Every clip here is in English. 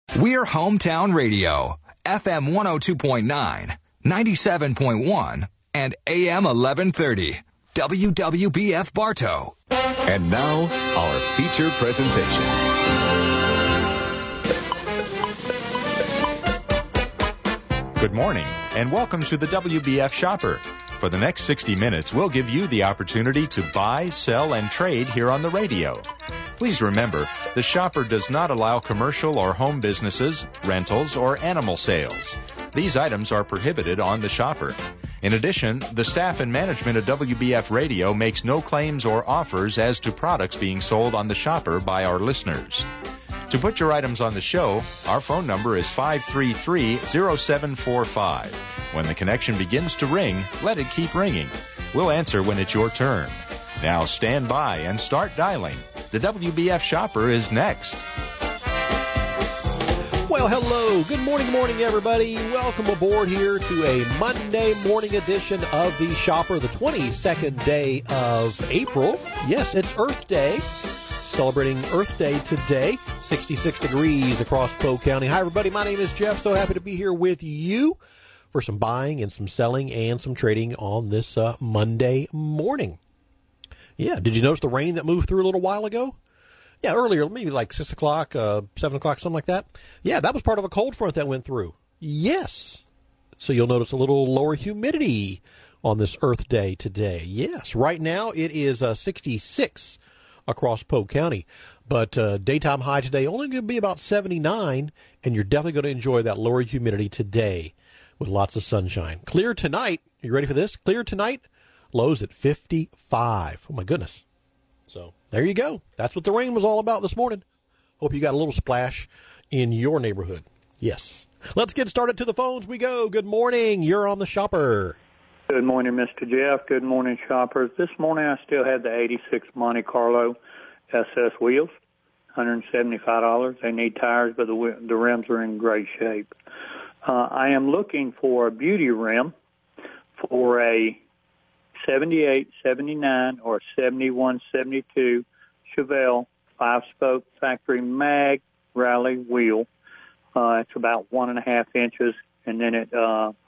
We're Hometown Radio, FM 102.9, 97.1, and AM 1130. WWBF Bartow. And now, our feature presentation. Good morning, and welcome to the WBF Shopper. For the next 60 minutes, we'll give you the opportunity to buy, sell, and trade here on the radio. Please remember, the Shopper does not allow commercial or home businesses, rentals, or animal sales. These items are prohibited on the Shopper. In addition, the staff and management of WBF Radio makes no claims or offers as to products being sold on the Shopper by our listeners. To put your items on the show, our phone number is 533-0745. When the connection begins to ring, let it keep ringing. We'll answer when it's your turn. Now stand by and start dialing. The WBF Shopper is next. Well, hello. Good morning, everybody. Welcome aboard here to a Monday morning edition of the Shopper, the 22nd day of April. Yes, it's Earth Day. Celebrating Earth Day today. 66 degrees across Polk County. Hi, everybody. My name is Jeff. So happy to be here with you for some buying and some selling and some trading on this Monday morning. Yeah, did you notice the rain that moved through a little while ago? Yeah, earlier, maybe like 6 o'clock, 7 o'clock, something like that. Yeah, that was part of a cold front that went through. Yes. So you'll notice a little lower humidity on this Earth Day today. Yes, right now it is 66 across Polk County. But daytime high today only going to be about 79, and you're definitely going to enjoy that lower humidity today with lots of sunshine. Clear tonight. Are you ready for this? Clear tonight. Lows at 55. Oh, my goodness. So there you go. That's what the rain was all about this morning. Hope you got a little splash in your neighborhood. Yes. Let's get started. To the phones we go. Good morning. You're on the Shopper. Good morning, Mr. Jeff. Good morning, shoppers. This morning I still had the 86 Monte Carlo SS wheels, $175. They need tires, but the rims are in great shape. I am looking for a beauty rim for a 78, 79, or 71, 72 Chevelle 5-spoke factory mag rally wheel. It's about 1.5 inches, and then it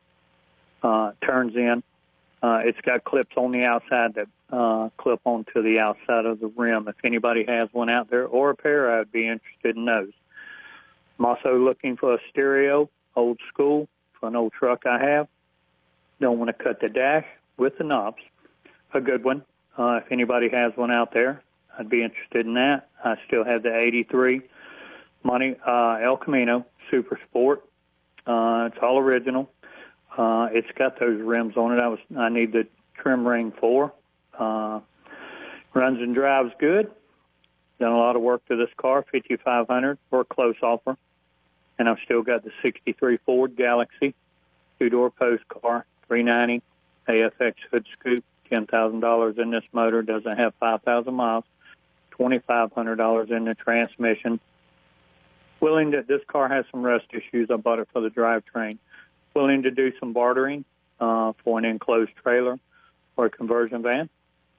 turns in. It's got clips on the outside that clip onto the outside of the rim. If anybody has one out there or a pair, I'd be interested in those. I'm also looking for a stereo, old school, for an old truck I have. Don't want to cut the dash with the knobs. A good one. If anybody has one out there, I'd be interested in that. I still have the 83 El Camino Super Sport. It's all original. It's got those rims on it. I need the trim ring for. Runs and drives good. Done a lot of work to this car, $5,500 for a close offer. And I've still got the 63 Ford Galaxy, 2-door post car, $390, AFX hood scoop, $10,000 in this motor. Doesn't have 5,000 miles, $2,500 in the transmission. This car has some rust issues. I bought it for the drivetrain. Willing to do some bartering for an enclosed trailer or a conversion van,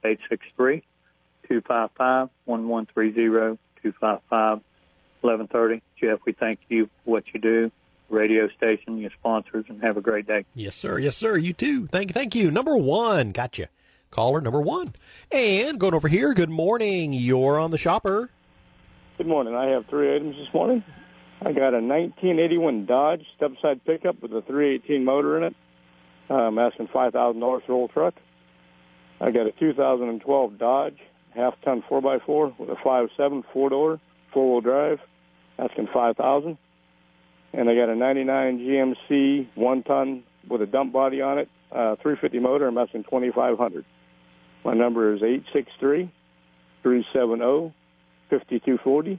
863-255-1130, 255-1130. Jeff, we thank you for what you do, radio station, your sponsors, and have a great day. Yes, sir. Yes, sir. You too. Thank you. Number one. Gotcha. Caller number one. And going over here, good morning. You're on the Shopper. Good morning. I have 3 items this morning. I got a 1981 Dodge step-side pickup with a 318 motor in it. I'm asking $5,000 for old truck. I got a 2012 Dodge half-ton 4x4 with a 5.7 4-door, 4-wheel drive, asking $5,000. And I got a 99 GMC 1-ton with a dump body on it, 350 motor. I'm asking $2,500. My number is 863-370-5240,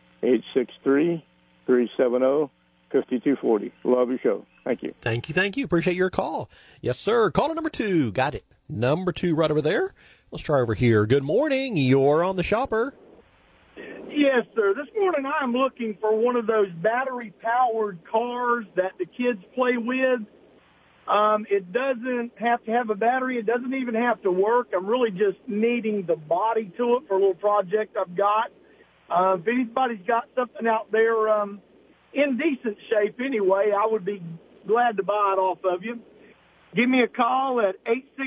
863-370-5240. Love your show. Thank you. Thank you. Appreciate your call. Yes, sir. Caller number 2. Got it. Number 2 right over there. Let's try over here. Good morning. You're on the Shopper. Yes, sir. This morning I'm looking for one of those battery-powered cars that the kids play with. It doesn't have to have a battery. It doesn't even have to work. I'm really just needing the body to it for a little project I've got. If anybody's got something out there in decent shape anyway, I would be glad to buy it off of you. Give me a call at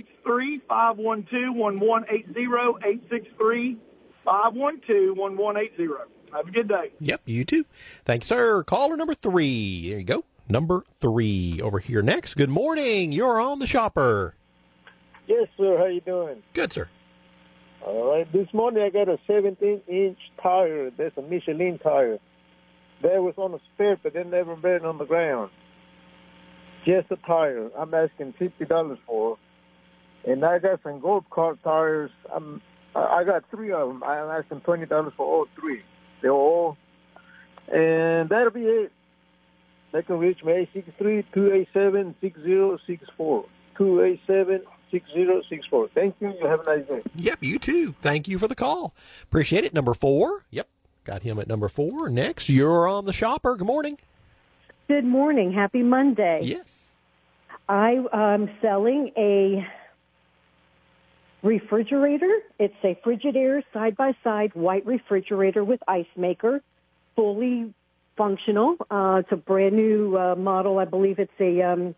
863-512-1180, 863-512-1180. Have a good day. Yep, you too. Thanks, sir. Caller number 3. There you go. Number 3 over here next. Good morning. You're on the Shopper. Yes, sir. How you doing? Good, sir. All right. This morning I got a 17-inch tire. That's a Michelin tire. That was on the spare, but they never been on the ground. Just a tire. I'm asking $50 for. And I got some golf cart tires. I got 3 of them. I'm asking $20 for all 3. They're all. And that'll be it. They can reach me 863-287-6064. 287-6064. Thank you. You have a nice day. Yep, you too. Thank you for the call. Appreciate it. Number 4. Yep, got him at number 4. Next, you're on the Shopper. Good morning. Good morning. Happy Monday. Yes. I'm selling a refrigerator. It's a Frigidaire side-by-side white refrigerator with ice maker, fully functional. It's a brand new model. I believe it's a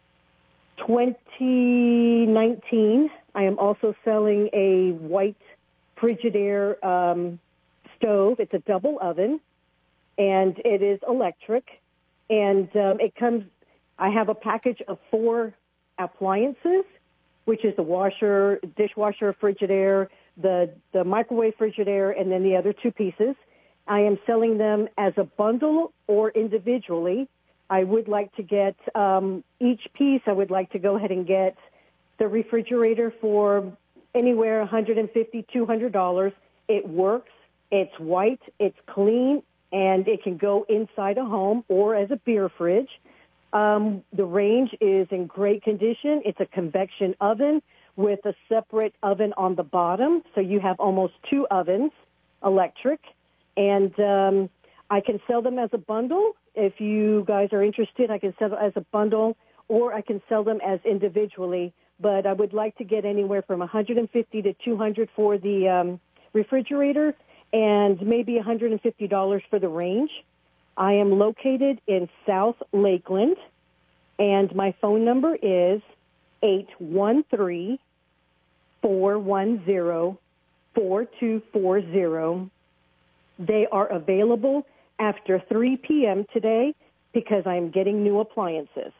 2019. I am also selling a white Frigidaire stove. It's a double oven, and it is electric. And it comes, I have a package of 4 appliances, which is the washer, dishwasher, Frigidaire, the microwave Frigidaire, and then the other 2 pieces. I am selling them as a bundle or individually. I would like to get each piece, I would like to go ahead and get the refrigerator for anywhere $150, $200. It works. It's white. It's clean. And it can go inside a home or as a beer fridge. The range is in great condition. It's a convection oven with a separate oven on the bottom. So you have almost 2 ovens, electric. And I can sell them as a bundle. If you guys are interested, I can sell them as a bundle, or I can sell them as individually. But I would like to get anywhere from $150 to $200 for the refrigerator, and maybe $150 for the range. I am located in South Lakeland, and my phone number is 813-410-4240. They are available after 3 p.m. today because I'm getting new appliances.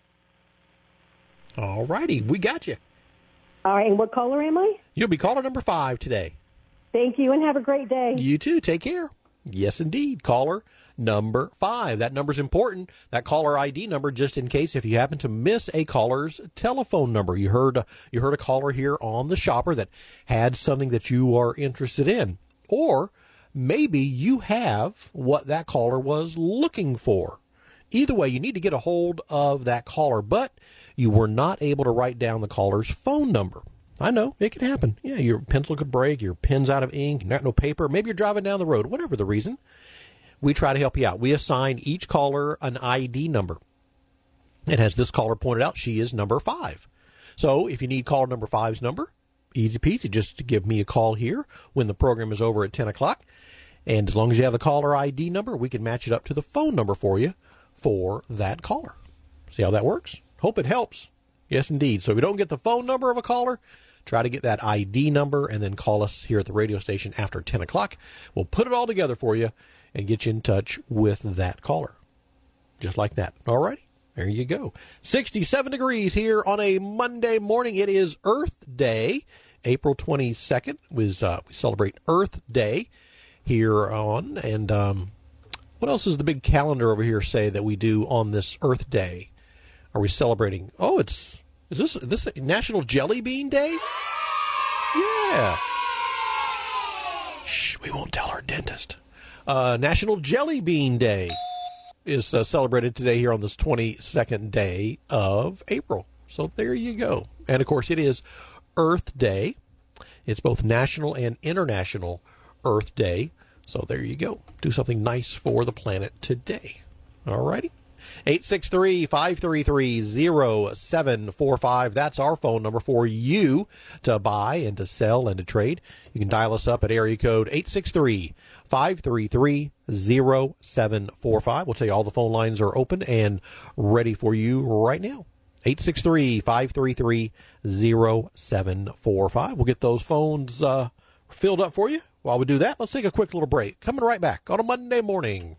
All righty, we got you. All right, and what caller am I? You'll be caller number 5 today. Thank you, and have a great day. You too. Take care. Yes, indeed. Caller number 5. That number's important. That caller ID number, just in case if you happen to miss a caller's telephone number. You heard a caller here on the Shopper that had something that you are interested in. Or maybe you have what that caller was looking for. Either way, you need to get a hold of that caller, but you were not able to write down the caller's phone number. I know, it can happen. Yeah, your pencil could break, your pen's out of ink, no paper, maybe you're driving down the road, whatever the reason. We try to help you out. We assign each caller an ID number. And as this caller pointed out, she is number 5. So if you need caller number 5's number, easy peasy, just give me a call here when the program is over at 10 o'clock. And as long as you have the caller ID number, we can match it up to the phone number for you for that caller. See how that works? Hope it helps. Yes, indeed. So if you don't get the phone number of a caller, try to get that ID number and then call us here at the radio station after 10 o'clock. We'll put it all together for you and get you in touch with that caller. Just like that. All righty. There you go. 67 degrees here on a Monday morning. It is Earth Day. April 22nd we celebrate Earth Day here on. And what else does the big calendar over here say that we do on this Earth Day? Are we celebrating? Oh, is this National Jelly Bean Day? Yeah. Shh, we won't tell our dentist. National Jelly Bean Day is celebrated today here on this 22nd day of April. So there you go. And, of course, it is Earth Day. It's both National and International Earth Day. So there you go. Do something nice for the planet today. All righty. 863-533-0745. That's our phone number for you to buy and to sell and to trade. You can dial us up at area code 863-533-0745. We'll tell you all the phone lines are open and ready for you right now. 863-533-0745. We'll get those phones filled up for you. While we do that, let's take a quick little break. Coming right back on a Monday morning.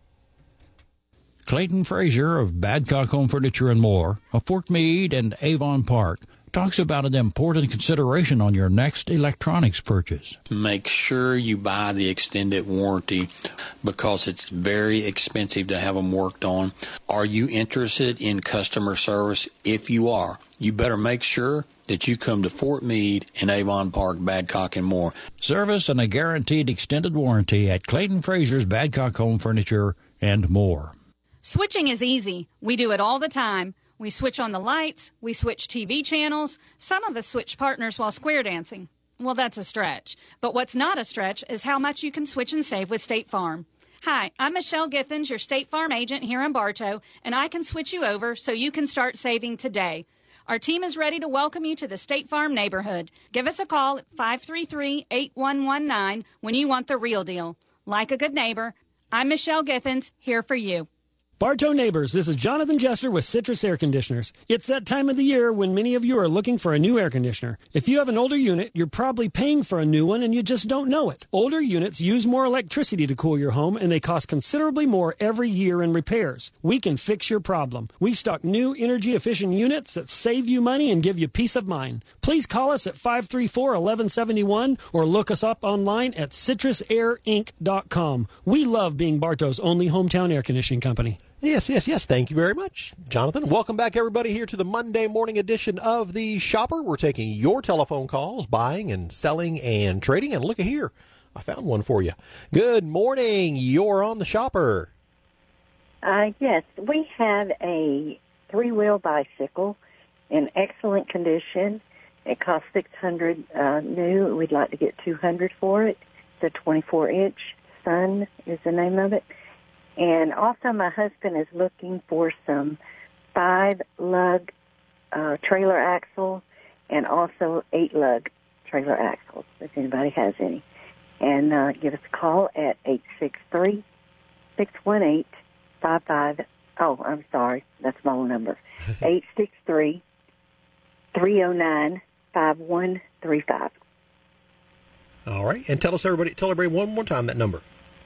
Clayton Frazier of Badcock Home Furniture and More of Fort Meade and Avon Park talks about an important consideration on your next electronics purchase. Make sure you buy the extended warranty because it's very expensive to have them worked on. Are you interested in customer service? If you are, you better make sure that you come to Fort Meade and Avon Park, Badcock and More. Service and a guaranteed extended warranty at Clayton Frazier's Badcock Home Furniture and More. Switching is easy. We do it all the time. We switch on the lights. We switch TV channels. Some of us switch partners while square dancing. Well, that's a stretch. But what's not a stretch is how much you can switch and save with State Farm. Hi, I'm Michelle Githens, your State Farm agent here in Bartow, and I can switch you over so you can start saving today. Our team is ready to welcome you to the State Farm neighborhood. Give us a call at 533-8119 when you want the real deal. Like a good neighbor, I'm Michelle Githens, here for you. Bartow neighbors, this is Jonathan Jester with Citrus Air Conditioners. It's that time of the year when many of you are looking for a new air conditioner. If you have an older unit, you're probably paying for a new one and you just don't know it. Older units use more electricity to cool your home and they cost considerably more every year in repairs. We can fix your problem. We stock new energy-efficient units that save you money and give you peace of mind. Please call us at 534-1171 or look us up online at citrusairinc.com. We love being Bartow's only hometown air conditioning company. Yes. Thank you very much, Jonathan. Welcome back, everybody, here to the Monday morning edition of The Shopper. We're taking your telephone calls, buying and selling and trading. And look at here. I found one for you. Good morning. You're on The Shopper. Yes, we have a three-wheel bicycle in excellent condition. It costs $600 new. We'd like to get $200 for it. It's a 24-inch. Sun is the name of it. And also my husband is looking for some 5-lug trailer axle and also 8-lug trailer axles, if anybody has any. And give us a call at 863-618-55... Oh, I'm sorry. That's my own number. 863-309-5135. All right. And tell everybody one more time that number.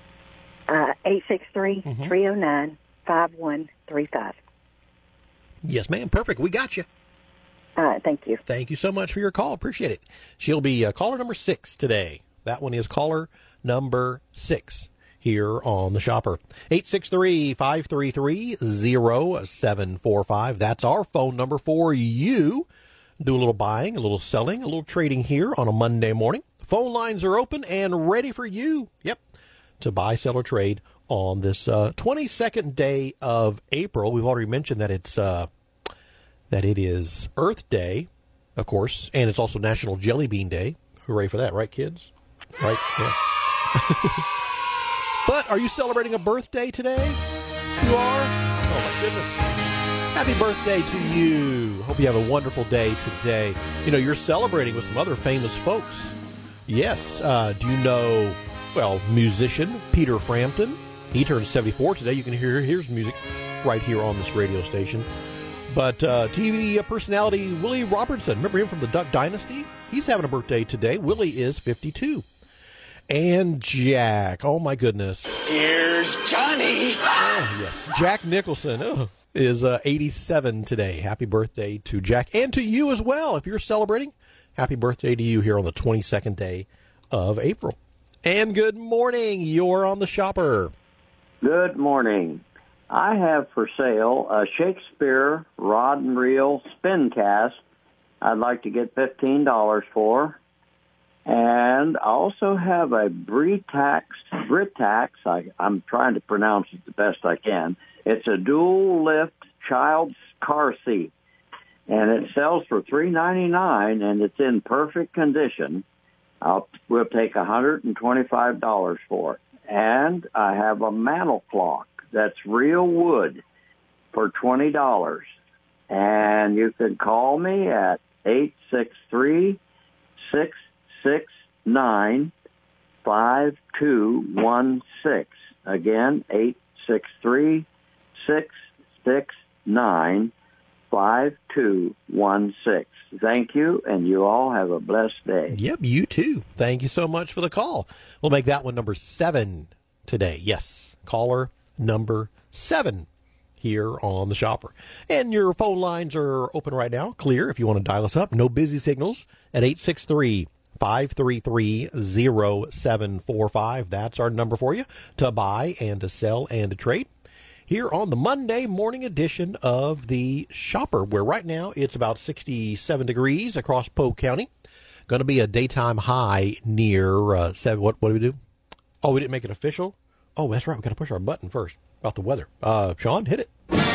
863-309-5135. Yes, ma'am. Perfect. We got you. Thank you. Thank you so much for your call. Appreciate it. She'll be caller number 6 today. That one is caller number 6 here on The Shopper. 863-533-0745. That's our phone number for you. Do a little buying, a little selling, a little trading here on a Monday morning. Phone lines are open and ready for you. Yep. To buy, sell, or trade on this 22nd day of April. We've already mentioned that it is Earth Day, of course, and it's also National Jelly Bean Day. Hooray for that, right, kids? Right? Yeah. But are you celebrating a birthday today? You are? Oh, my goodness. Happy birthday to you. Hope you have a wonderful day today. You know, you're celebrating with some other famous folks. Yes. Do you know... Well, musician Peter Frampton, he turns 74 today. You can hear his music right here on this radio station. But TV personality Willie Robertson, remember him from the Duck Dynasty? He's having a birthday today. Willie is 52. And Jack, oh my goodness. Here's Johnny. Oh, yes. Jack Nicholson is 87 today. Happy birthday to Jack and to you as well. If you're celebrating, happy birthday to you here on the 22nd day of April. And good morning. You're on The Shopper. Good morning. I have for sale a Shakespeare rod and reel spin cast I'd like to get $15 for. And I also have a Britax, I'm trying to pronounce it the best I can. It's a dual lift child's car seat. And it sells for $3.99 and it's in perfect condition. We'll take $125 for it. And I have a mantel clock that's real wood. for $20. And you can call me at 863-669-5216. Again, 863-669-5216. Thank you, and you all have a blessed day. Yep, you too. Thank you so much for the call. We'll make that one number 7 today. Yes, caller number 7 here on the Shopper. And your phone lines are open right now, clear if you want to dial us up. No busy signals at 863-533-0745. That's our number for you to buy and to sell and to trade here on the Monday morning edition of the Shopper, where right now it's about 67 degrees across Polk County. Going to be a daytime high near 7. What do we do? Oh, we didn't make it official? Oh, that's right. We got to push our button first about the weather. Sean, hit it.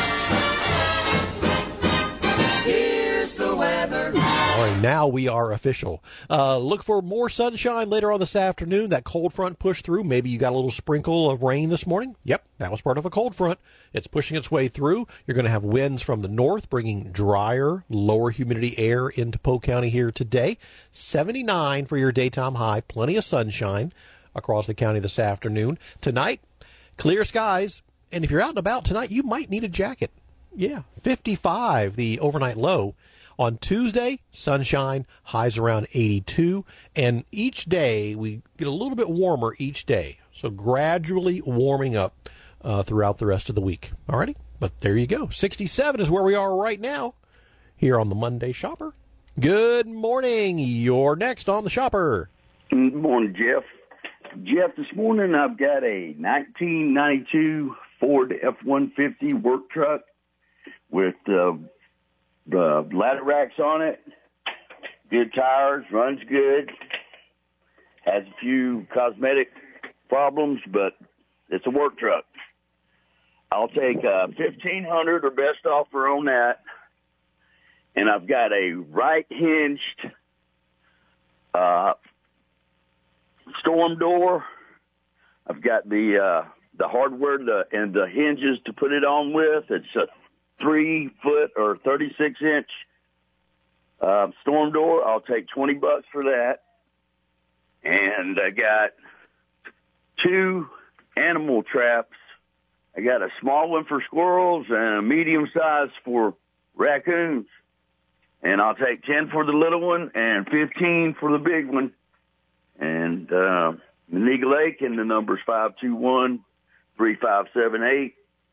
Here's the weather. All right, now we are official. Look for more sunshine later on this afternoon. That cold front pushed through. Maybe you got a little sprinkle of rain this morning. Yep, that was part of a cold front. It's pushing its way through. You're going to have winds from the north, bringing drier, lower humidity air into Polk County here today. 79 for your daytime high. Plenty of sunshine across the county this afternoon. Tonight, clear skies. And if you're out and about tonight, you might need a jacket. Yeah, 55, the overnight low. On Tuesday, sunshine, highs around 82. And each day, we get a little bit warmer each day. So gradually warming up throughout the rest of the week. All righty? But there you go. 67 is where we are right now here on the Monday Shopper. Good morning. You're next on the Shopper. Good morning, Jeff. Jeff, this morning I've got a 1992 Ford F-150 work truck with the ladder racks on it, good tires, runs good, has a few cosmetic problems, but it's a work truck. I'll take $1,500 or best offer on that, and I've got a right hinged storm door. I've got the hardware and the hinges to put it on with. It's a 3-foot or 36-inch storm door. I'll take $20 for that. And I got 2 animal traps. I got a small one for squirrels and a medium size for raccoons. And I'll take 10 for the little one and 15 for the big one. And Eagle Lake, and the number's 521-3578.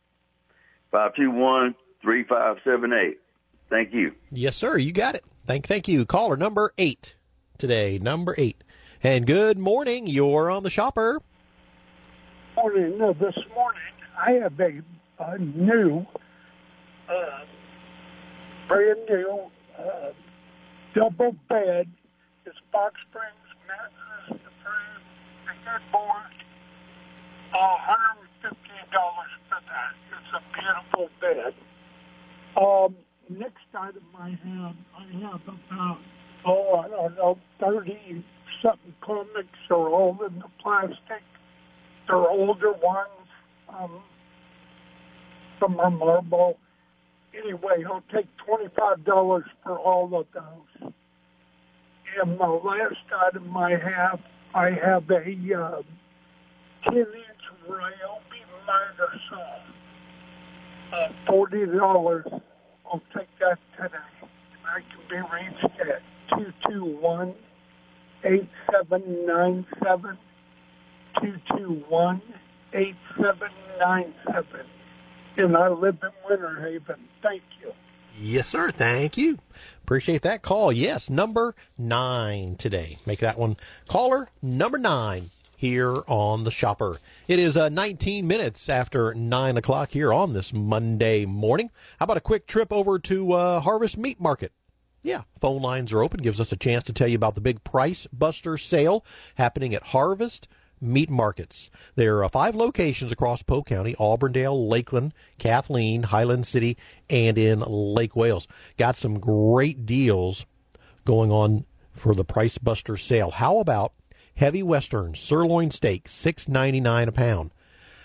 521-3578. Thank you. Yes, sir. You got it. Thank you. Caller number 8 today. Number 8. And good morning. You're on the Shopper. Morning. This morning, I have a new, brand new double bed. It's box springs, mattress, the frame, the headboard. $150 for that. It's a beautiful bed. Next item I have about, I don't know, 30-something comics are all in the plastic. They're older ones. Some are marble. Anyway, I'll take $25 for all of those. And the last item I have a 10-inch Ryobi miter saw. $40. I'll take that today. I can be reached at 221-8797. 221-8797. And I live in Winter Haven. Thank you. Yes, sir. Thank you. Appreciate that call. Yes, number 9 today. Make that one caller number 9 here on the Shopper. It is 19 minutes after 9 o'clock here on this Monday morning. How about a quick trip over to Harvest Meat Market? Yeah, phone lines are open. Gives us a chance to tell you about the big Price Buster sale happening at Harvest Meat Markets. There are 5 locations across Polk County: Auburndale, Lakeland, Kathleen, Highland City, and in Lake Wales. Got some great deals going on for the Price Buster sale. How about heavy Western sirloin steak, $6.99 a pound?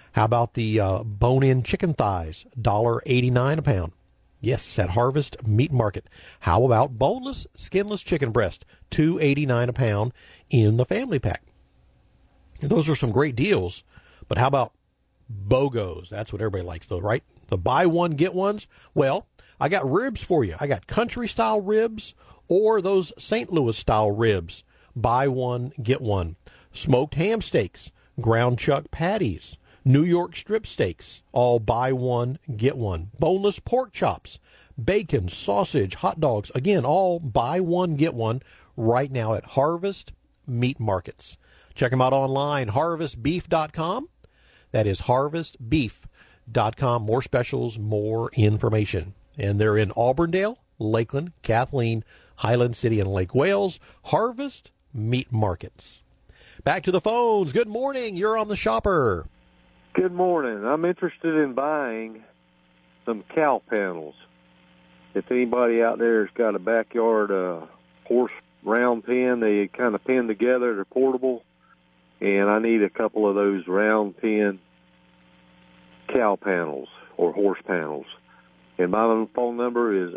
How about the bone-in chicken thighs, $1.89 a pound? Yes, at Harvest Meat Market. How about boneless, skinless chicken breast, $2.89 a pound in the family pack? Those are some great deals. But how about BOGOs? That's what everybody likes, though, right? The buy one, get ones. Well, I got ribs for you. I got country-style ribs or those St. Louis-style ribs. Buy one, get one. Smoked ham steaks, ground chuck patties, New York strip steaks, all buy one, get one. Boneless pork chops, bacon, sausage, hot dogs, again, all buy one, get one right now at Harvest Meat Markets. Check them out online, harvestbeef.com. That is harvestbeef.com. More specials, more information. And they're in Auburndale, Lakeland, Kathleen, Highland City, and Lake Wales. Harvest Meat Markets. Back to the phones. Good morning. You're on the Shopper. Good morning. I'm interested in buying some cow panels. If anybody out there has got a backyard horse round pen, they kind of pin together. They're portable. And I need a couple of those round pen cow panels or horse panels. And my phone number is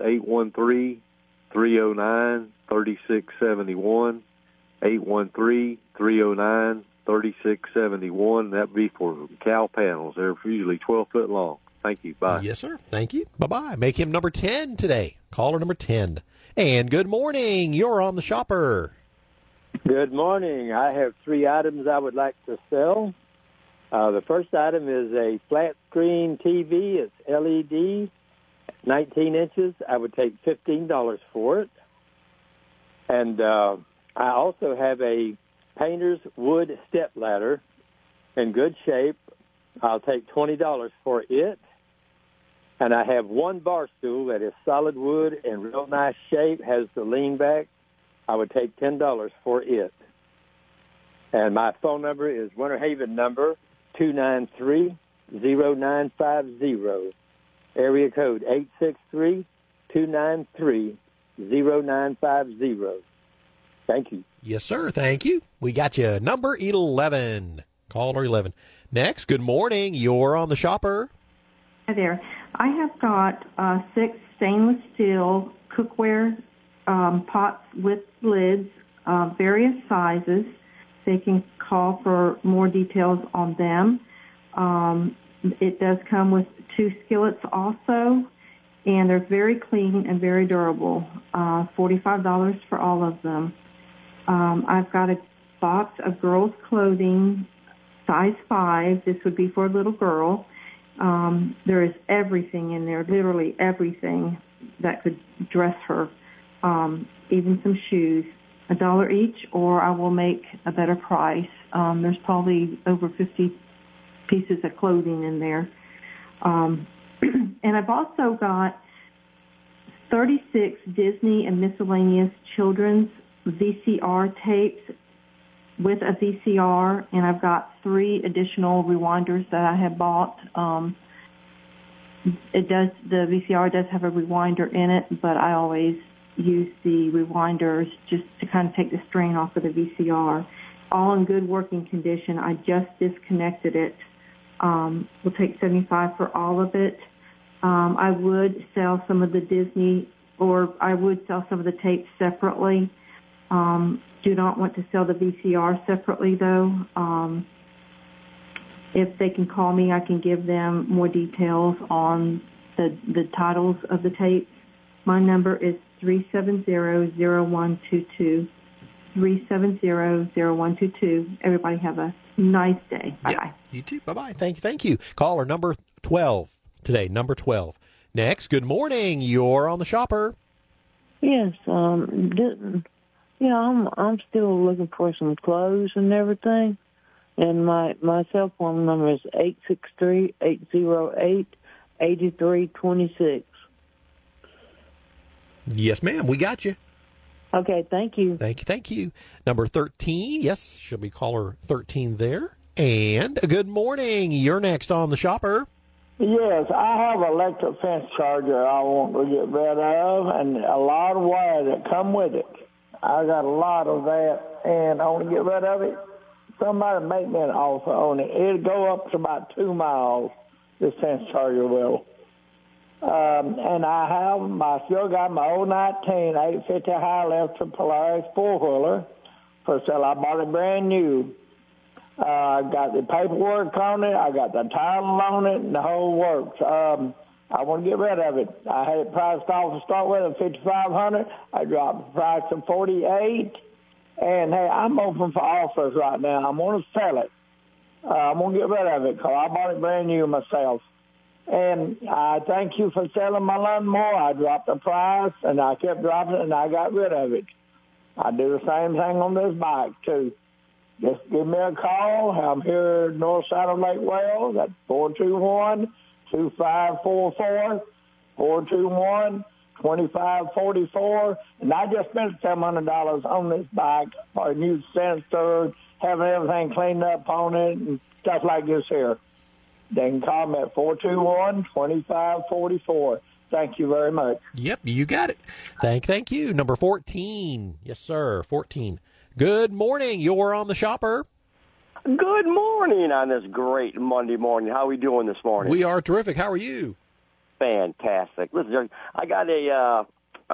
813-309-3671, 813-309-3671. That'd be for cow panels. They're usually 12 foot long. Thank you. Bye. Yes, sir. Thank you. Bye-bye. Make him number 10 today. Caller number 10. And good morning. You're on the Shopper. Good morning. I have 3 items I would like to sell. The first item is a flat screen TV. It's LED, 19 inches. I would take $15 for it. And I also have a painter's wood step ladder in good shape. I'll take $20 for it. And I have one bar stool that is solid wood in real nice shape, has the lean back. I would take $10 for it. And my phone number is Winter Haven number 293-0950. Area code 863-293-0950. Thank you. Yes, sir. Thank you. We got you number 11. Caller 11. Next, good morning. You're on the Shopper. Hi there. I have got 6 stainless steel cookware pots with lids, various sizes. They can call for more details on them. It does come with 2 skillets also, and they're very clean and very durable. $45 for all of them. I've got a box of girls' clothing, size 5. This would be for a little girl. There is everything in there, literally everything that could dress her, even some shoes. $1 each, or I will make a better price. There's probably over 50 pieces of clothing in there. And I've also got 36 Disney and miscellaneous children's VCR tapes with a VCR, and I've got 3 additional rewinders that I have bought. The VCR does have a rewinder in it, but I always use the rewinders just to kind of take the strain off of the VCR. All in good working condition. I just disconnected it. We'll take $75 for all of it. I would sell some of the Disney, or I would sell some of the tapes separately. Do not want to sell the VCR separately, though. If they can call me, I can give them more details on the titles of the tapes. My number is 370-0122. 370-0122. Everybody have a nice day. Bye-bye. Yeah, you too. Bye-bye. Thank you. Caller number 12 today, number 12. Next, good morning. You're on the Shopper. Yes, I'm still looking for some clothes and everything. And my cell phone number is 863-808-8326. Yes, ma'am. We got you. Okay, thank you. Thank you. Number 13. Yes, should be caller 13 there. And good morning. You're next on the Shopper. Yes, I have an electric fence charger I want to get rid of, and a lot of wire that come with it. I got a lot of that, and I want to get rid of it. somebody make me an offer on it. It'll go up to about 2 miles, this Sense Charger will. And I still got my old 19 850 high left to Polaris 4-wheeler for sale. I bought it brand new. I got the paperwork on it. I got the title on it and the whole works. I want to get rid of it. I had it priced off to start with at $5,500. I dropped the price to $48,000. And hey, I'm open for offers right now. I'm going to sell it. I'm going to get rid of it because I bought it brand new myself. And I thank you for selling my lawnmower. I dropped the price, and I kept dropping it, and I got rid of it. I do the same thing on this bike, too. Just give me a call. I'm here north side of Lake Wales at 421-2544, 421-2544. And I just spent $700 on this bike for a new sensor, having everything cleaned up on it, and stuff like this here. They can call me at 421-2544. Thank you very much. Yep, you got it. Thank you. Number 14. Yes, sir, 14. Good morning. You're on the Shopper. Good morning on this great Monday morning. How are we doing this morning? We are terrific. How are you? Fantastic. Listen, I got a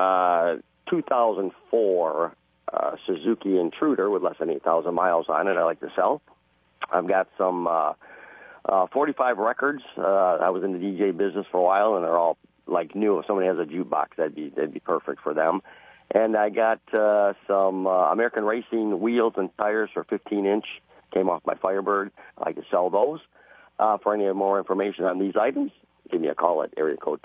2004 Suzuki Intruder with less than 8,000 miles on it. I like to sell. I've got some 45 records. I was in the DJ business for a while, and they're all like new. If somebody has a jukebox, that'd be perfect for them. And I got some American Racing wheels and tires for 15-inch. Came off my Firebird. I like to sell those. For any more information on these items, give me a call at area code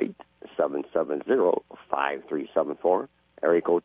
248-770-5374. Area code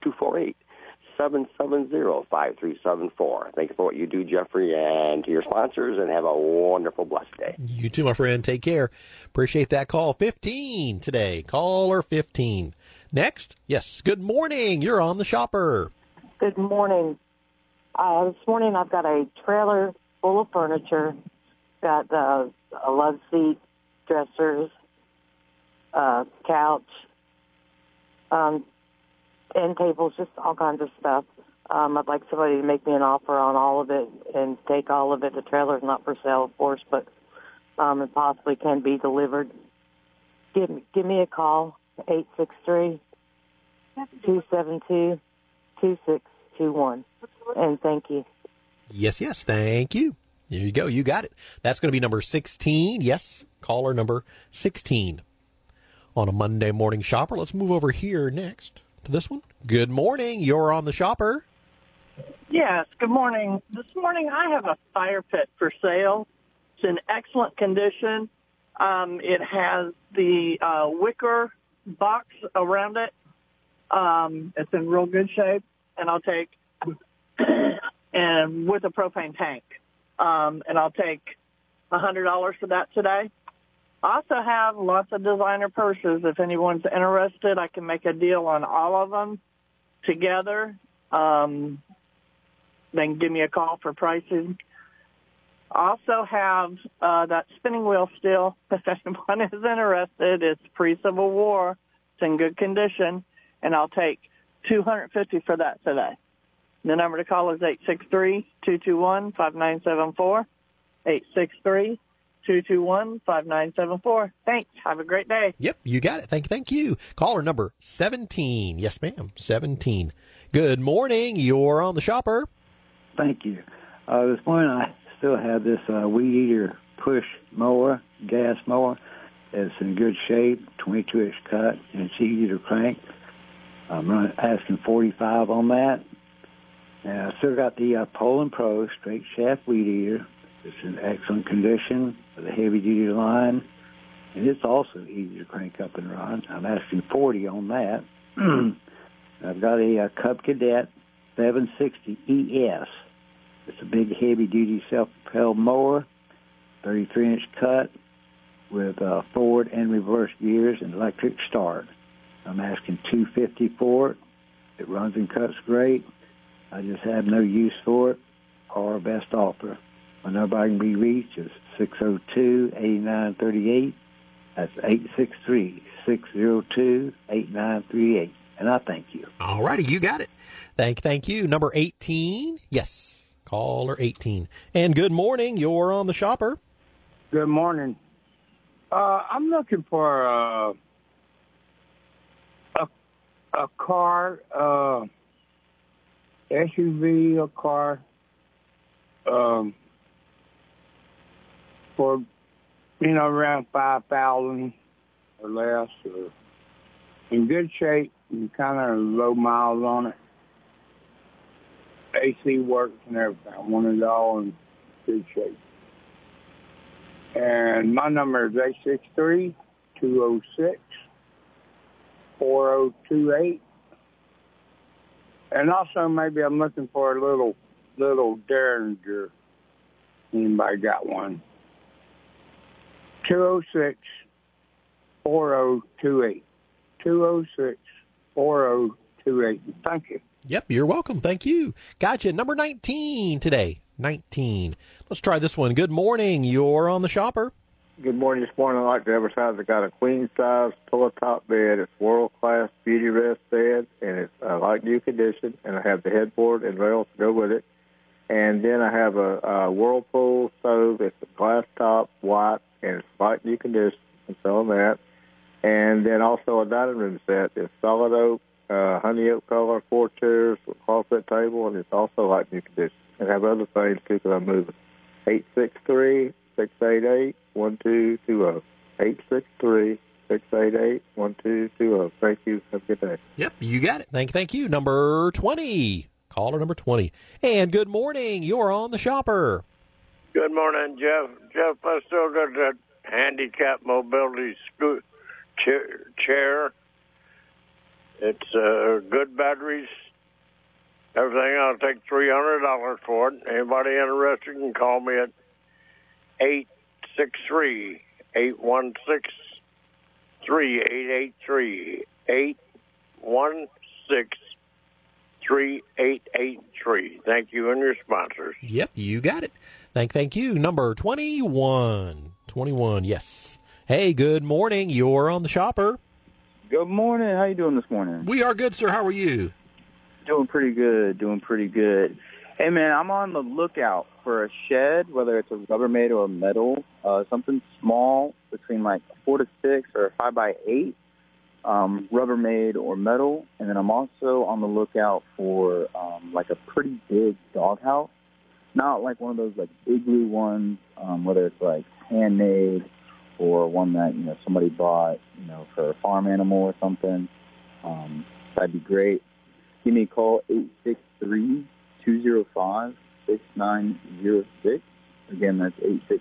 248-770-5374. Thank you for what you do, Jeffrey, and to your sponsors, and have a wonderful, blessed day. You too, my friend. Take care. Appreciate that call. 15 today. Caller 15. Next. Yes, good morning. You're on the Shopper. Good morning. This morning I've got a trailer full of furniture. Got a love seat, dressers, couch, end tables, just all kinds of stuff. I'd like somebody to make me an offer on all of it and take all of it. The trailer's not for sale, of course, but it possibly can be delivered. Give me a call, 863-272-2621. And thank you. Yes, thank you. There you go. You got it. That's going to be number 16. Yes, caller number 16 on a Monday morning Shopper. Let's move over here next to this one. Good morning. You're on the Shopper. Yes, good morning. This morning I have a fire pit for sale. It's in excellent condition. It has the wicker box around it. It's in real good shape, and I'll take and with a propane tank. And I'll take $100 for that today. I also have lots of designer purses. If anyone's interested, I can make a deal on all of them together. Then give me a call for pricing. I also have that spinning wheel still. If anyone is interested, it's pre-Civil War. It's in good condition, and I'll take $250 for that today. The number to call is 863-221-5974, 863-221-5974. Thanks. Have a great day. Yep, you got it. Thank you. Caller number 17. Yes, ma'am, 17. Good morning. You're on the Shopper. Thank you. This morning I still have this weed eater push mower, gas mower. It's in good shape, 22-inch cut, and it's easy to crank. I'm asking $45 on that. And I still got the Poland Pro straight shaft weed eater. It's in excellent condition with a heavy-duty line, and it's also easy to crank up and run. I'm asking $40 on that. I've got a Cub Cadet 760 ES. It's a big, heavy-duty self-propelled mower, 33-inch cut with forward and reverse gears and electric start. I'm asking $250 for it. It runs and cuts great. I just have no use for it or best offer. My number I can be reached is 602-8938. That's 863-602-8938. And I thank you. All righty, you got it. Thank you. Number 18. Yes. Caller 18. And good morning. You're on the Shopper. Good morning. I'm looking for a car, SUV, a car, for, around 5,000 or less, or in good shape and kind of low miles on it. AC works and everything. I want it all in good shape. And my number is 863-206-4028. And also maybe I'm looking for a little Derringer. Anybody got one? 206-4028. 206-4028. Thank you. Yep, you're welcome. Thank you. Gotcha. Number 19 today. 19. Let's try this one. Good morning. You're on the Shopper. Good morning. This morning I'd like to advertise I got a queen-size pillow-top bed. It's world-class beauty rest bed, and it's like new condition, and I have the headboard and rails to go with it. And then I have a Whirlpool stove. It's a glass top, white, and it's like new condition. I'm selling that. And then also a dining room set. It's solid oak, honey oak color, 4 chairs, a closet table, and it's also like new condition. And I have other things, too, because I'm moving. 863-688-1220. 863-688-1220. Thank you. Have a good day. Yep, you got it. Thank you. Number 20. Caller number 20. And good morning. You're on the Shopper. Good morning, Jeff. Jeff, I still got that handicap mobility chair. It's good batteries, everything. I'll take $300 for it. Anybody interested can call me at 863-816-3883. 816-3883. Thank you and your sponsors. Yep, you got it. Thank you. Number 21. 21, yes. Hey, good morning. You're on the Shopper. Good morning. How you doing this morning? We are good, sir. How are you? Doing pretty good. Hey, man, I'm on the lookout for a shed, whether it's a Rubbermaid or a metal, something small between like 4 to 6 or 5 by 8, Rubbermaid or metal. And then I'm also on the lookout for like a pretty big doghouse, not like one of those like igloo ones, whether it's like handmade or one that, somebody bought, for a farm animal or something. That'd be great. Give me a call, 863-205-6906. Again, that's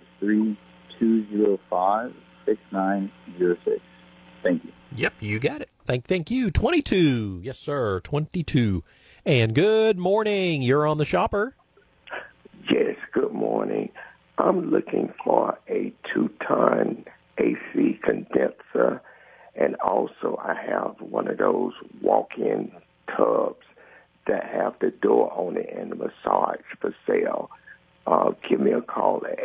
863-205-6906. Thank you. Yep, you got it. Thank you. 22. Yes, sir, 22. And good morning. You're on the Shopper. Yes, good morning. I'm looking for a 2-ton AC condenser, and also I have one of those walk-in tubs that have the door on it and the massage for sale. Give me a call at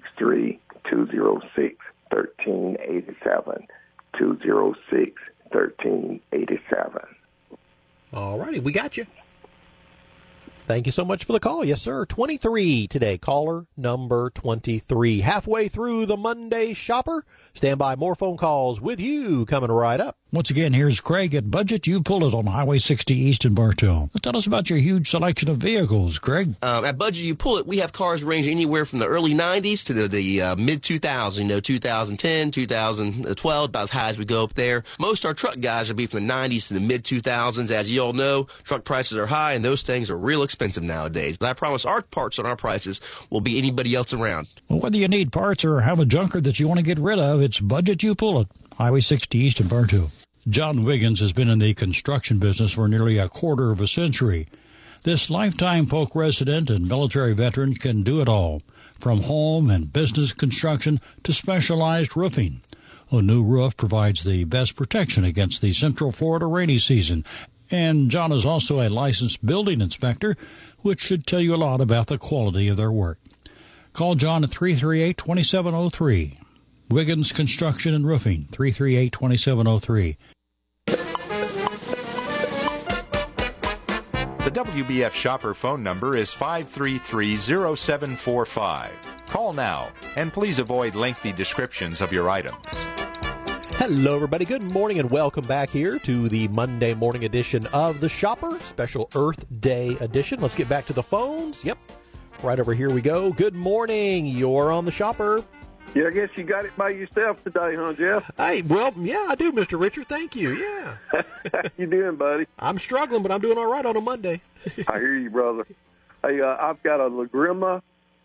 863-206-1387. 206-1387. All righty, we got you. Thank you so much for the call. Yes, sir. 23 today. Caller number 23. Halfway through the Monday Shopper. Stand by. More phone calls with you coming right up. Once again, here's Craig at Budget You Pull It on Highway 60 East in Bartow. Tell us about your huge selection of vehicles, Craig. At Budget You Pull It, we have cars ranging anywhere from the early 90s to the mid-2000s, 2010, 2012, about as high as we go up there. Most of our truck guys will be from the 90s to the mid-2000s. As you all know, truck prices are high, and those things are real expensive nowadays. But I promise our parts on our prices will be anybody else around. Well, whether you need parts or have a junker that you want to get rid of, it's Budget You Pull It, Highway 60 East in Bartow. John Wiggins has been in the construction business for nearly a quarter of a century. This lifetime Polk resident and military veteran can do it all, from home and business construction to specialized roofing. A new roof provides the best protection against the Central Florida rainy season. And John is also a licensed building inspector, which should tell you a lot about the quality of their work. Call John at 338-2703. Wiggins Construction and Roofing, 338-2703. The WBF Shopper phone number is 533-0745. Call now, and please avoid lengthy descriptions of your items. Hello, everybody. Good morning, and welcome back here to the Monday morning edition of The Shopper, special Earth Day edition. Let's get back to the phones. Yep, right over here we go. Good morning. You're on The Shopper. Yeah, I guess you got it by yourself today, huh, Jeff? Hey, well, yeah, I do, Mr. Richard. Thank you. Yeah. How you doing, buddy? I'm struggling, but I'm doing all right on a Monday. I hear you, brother. Hey, I've got a Lagrima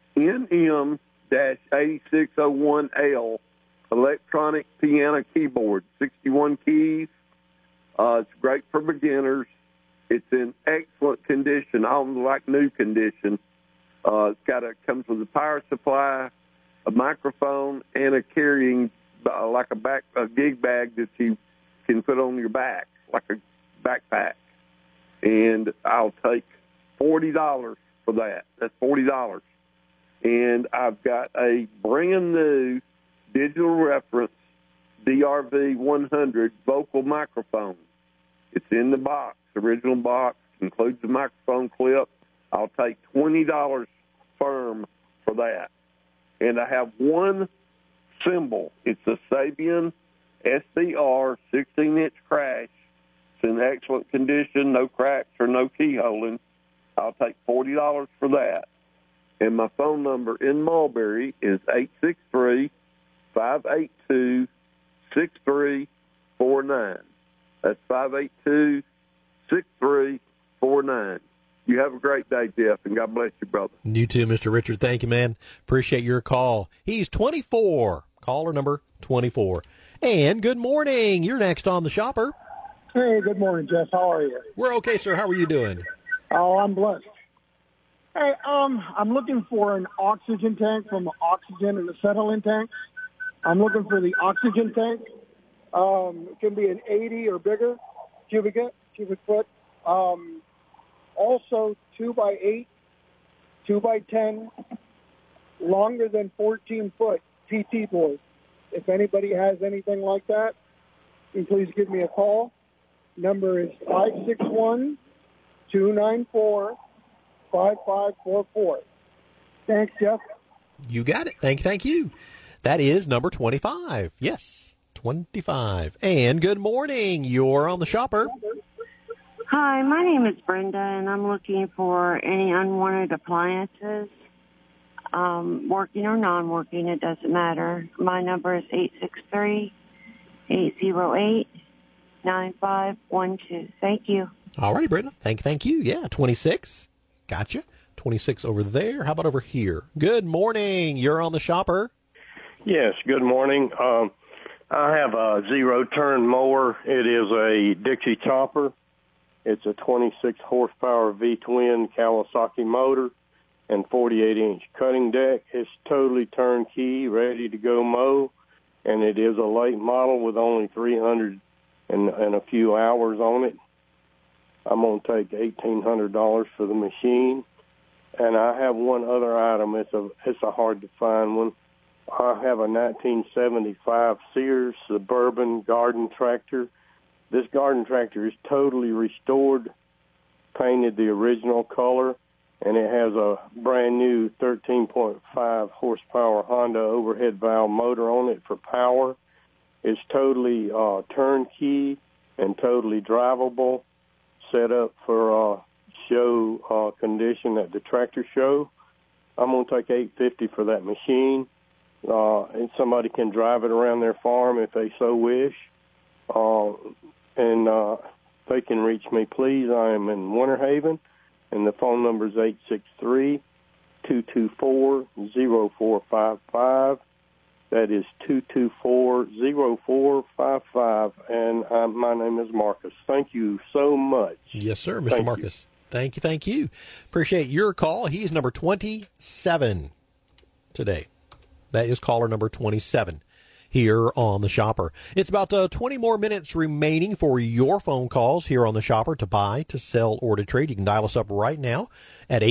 NM-8601L electronic piano keyboard, 61 keys. It's great for beginners. It's in excellent condition, almost like new condition. Comes with a power supply, a microphone, and a carrying, like a gig bag that you can put on your back, like a backpack. And I'll take $40 for that. That's $40. And I've got a brand new digital reference DRV 100 vocal microphone. It's in the box, original box, includes the microphone clip. I'll take $20 firm for that. And I have one cymbal. It's a Sabian SCR 16-inch crash. It's in excellent condition, no cracks or no keyholing. I'll take $40 for that. And my phone number in Mulberry is 863-582-6349. That's 582-6349. You have a great day, Jeff, and God bless you, brother. You too, Mr. Richard. Thank you, man. Appreciate your call. He's 24. Caller number 24. And good morning. You're next on The Shopper. Hey, good morning, Jeff. How are you? We're okay, sir. How are you doing? Oh, I'm blessed. Hey, I'm looking for an oxygen tank from Oxygen and Acetylene tank. I'm looking for the oxygen tank. It can be an 80 or bigger cubic foot. Also 2x8, 2x10, longer than 14 foot PT board. If anybody has anything like that, then please give me a call. Number is 561-294-5544. Thanks, Jeff. You got it. Thank you. That is number 25. Yes, 25. And good morning. You're on The Shopper. Hi, my name is Brenda, and I'm looking for any unwanted appliances, working or non-working, it doesn't matter. My number is 863-808-9512. Thank you. All righty, Brenda. Thank you. Yeah, 26. Gotcha. 26 over there. How about over here? Good morning. You're on The Shopper. Yes, good morning. I have a zero-turn mower. It is a Dixie Chopper. It's a 26-horsepower V-twin Kawasaki motor and 48-inch cutting deck. It's totally turnkey, ready to go mow, and it is a late model with only 300 and a few hours on it. I'm going to take $1,800 for the machine. And I have one other item. It's a hard-to-find one. I have a 1975 Sears Suburban garden tractor. This garden tractor is totally restored, painted the original color, and it has a brand new 13.5 horsepower Honda overhead valve motor on it for power. It's totally turnkey and totally drivable, set up for show condition at the tractor show. I'm going to take $850 for that machine, and somebody can drive it around their farm if they so wish. And they can reach me, please. I am in Winter Haven, and the phone number is 863-224-0455. That is 224-0455, and my name is Marcus. Thank you so much. Yes, sir, Mr. Marcus. Thank you. Appreciate your call. He's number 27 today. That is caller number 27. Here on The Shopper. It's about 20 more minutes remaining for your phone calls here on The Shopper to buy, to sell, or to trade. You can dial us up right now at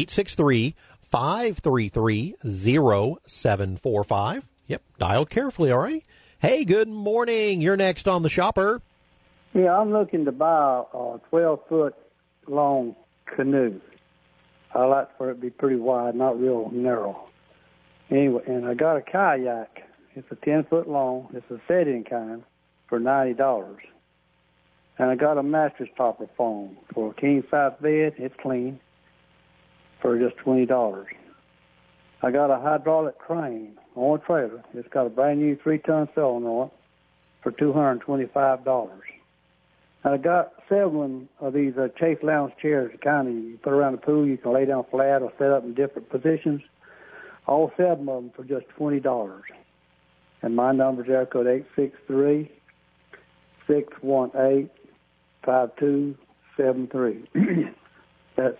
863-533-0745. Yep, dial carefully, all right? Hey, good morning. You're next on The Shopper. Yeah, I'm looking to buy a 12-foot long canoe. I like for it to be pretty wide, not real narrow. Anyway, and I got a kayak. It's a 10-foot long. It's a set-in kind for $90. And I got a mattress topper foam for a king-size bed. It's clean for just $20. I got a hydraulic crane on a trailer. It's got a brand new 3-ton cylinder on it for $225. And I got 7 of these Chase Lounge chairs, kind of you put around the pool. You can lay down flat or set up in different positions. All 7 of them for just $20. And my number's area code 863-618-5273. That's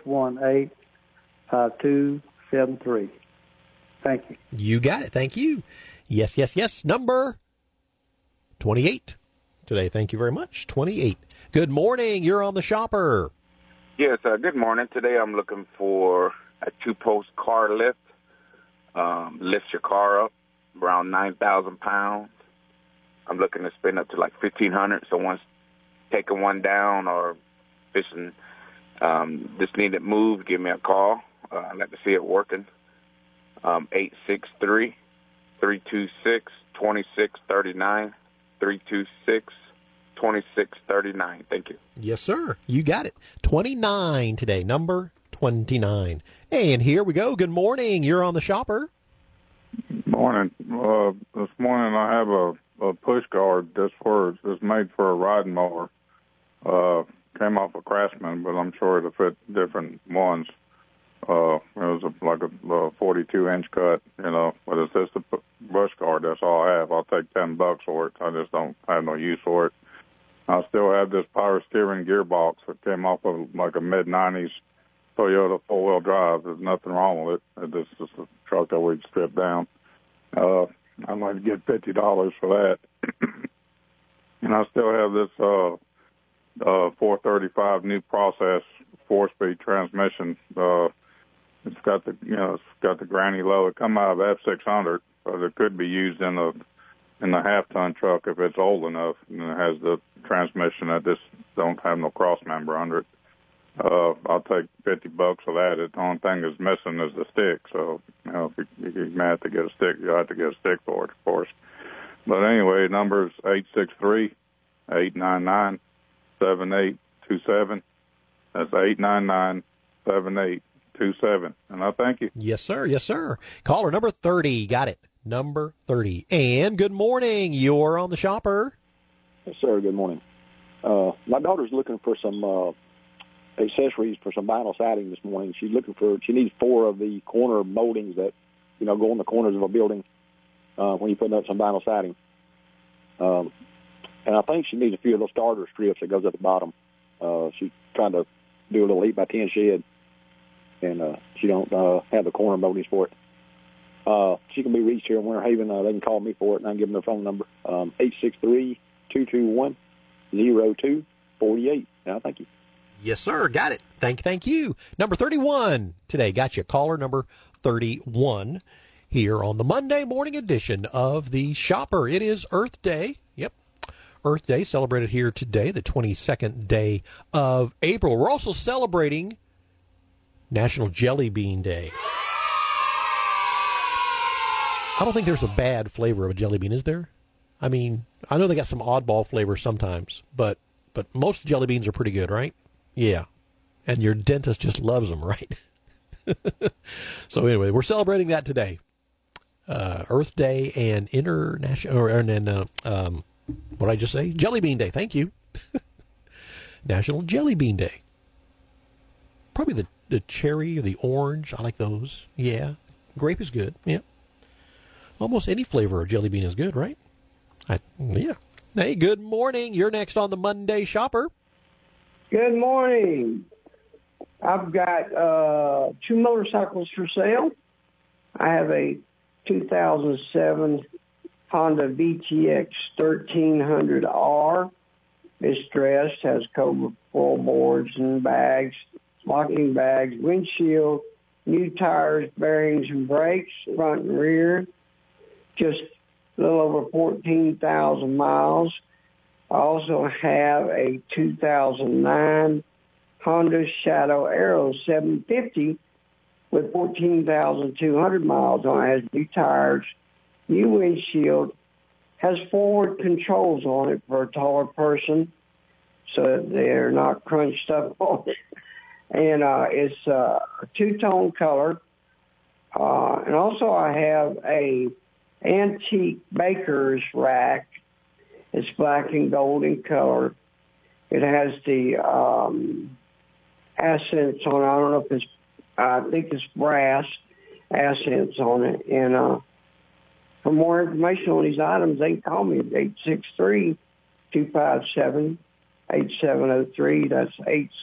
618-5273. Thank you. You got it. Thank you. Yes, yes, yes. Number 28 today. Thank you very much. 28. Good morning. You're on the Shopper. Yes, good morning. Today I'm looking for a 2-post car lift. Lifts your car up around 9,000 pounds. I'm looking to spend up to like $1,500. So once taking one down or fishing, just need it moved, give me a call. I'd like to see it working. 863-326-2639. 326-2639. Thank you. Yes, sir. You got it. 29 today. Number 29. And here we go. Good morning. You're on the Shopper. Morning. This morning I have a push guard that's made for a riding mower. Came off a Craftsman, but I'm sure it'll fit different ones. It was like a 42-inch cut, but it's just a brush guard. That's all I have. I'll take $10 for it. I just don't have no use for it. I still have this power steering gearbox that came off of like a mid-90s Toyota 4-wheel drive. There's nothing wrong with it. It's just a truck that we strip down. I'd like to get $50 for that. And I still have this 435 new process 4-speed transmission. It's got the granny low. It come out of F600, but it could be used in a half-ton truck if it's old enough, and it has the transmission that just don't have no cross member under it. I'll take $50 for that. The only thing that's missing is the stick. So, if you may have to get a stick, you'll have to get a stick for it, of course. But anyway, number is 863-899-7827. That's 899-7827. And I thank you. Yes, sir. Yes, sir. Caller number 30. Got it. Number 30. And good morning. You're on the Shopper. Yes, sir. Good morning. My daughter's looking for some accessories for some vinyl siding this morning. She needs 4 of the corner moldings that, go on the corners of a building when you're putting up some vinyl siding. And I think she needs a few of those starter strips that goes at the bottom. She's trying to do a little 8x10 shed, and she don't have the corner moldings for it. She can be reached here in Winter Haven. They can call me for it, and I can give them their phone number, 863-221-0248. Now, thank you. Yes, sir. Got it. Thank you. Number 31 today. Got you. Caller number 31 here on the Monday morning edition of the Shopper. It is Earth Day. Yep. Earth Day celebrated here today, the 22nd day of April. We're also celebrating National Jelly Bean Day. I don't think there's a bad flavor of a jelly bean, is there? I mean, I know they got some oddball flavors sometimes, but most jelly beans are pretty good, right? Yeah. And your dentist just loves them, right? So anyway, we're celebrating that today. Earth Day and International, what did I just say? Jelly Bean Day. Thank you. National Jelly Bean Day. Probably the cherry or the orange. I like those. Yeah. Grape is good. Yeah. Almost any flavor of jelly bean is good, right? Yeah. Hey, good morning. You're next on the Monday Shopper. Good morning. I've got 2 motorcycles for sale. I have a 2007 Honda VTX 1300R. It's dressed, has Cobra floorboards and bags, locking bags, windshield, new tires, bearings, and brakes, front and rear. Just a little over 14,000 miles. I also have a 2009 Honda Shadow Aero 750 with 14,200 miles on it. Has new tires, new windshield, has forward controls on it for a taller person so they're not crunched up on it. And it's a two-tone color. And also I have a antique baker's rack. It's black and gold in color. It has the accents on it. I don't know if it's, I think it's brass accents on it. And for more information on these items, they can call me at 863-257-8703. That's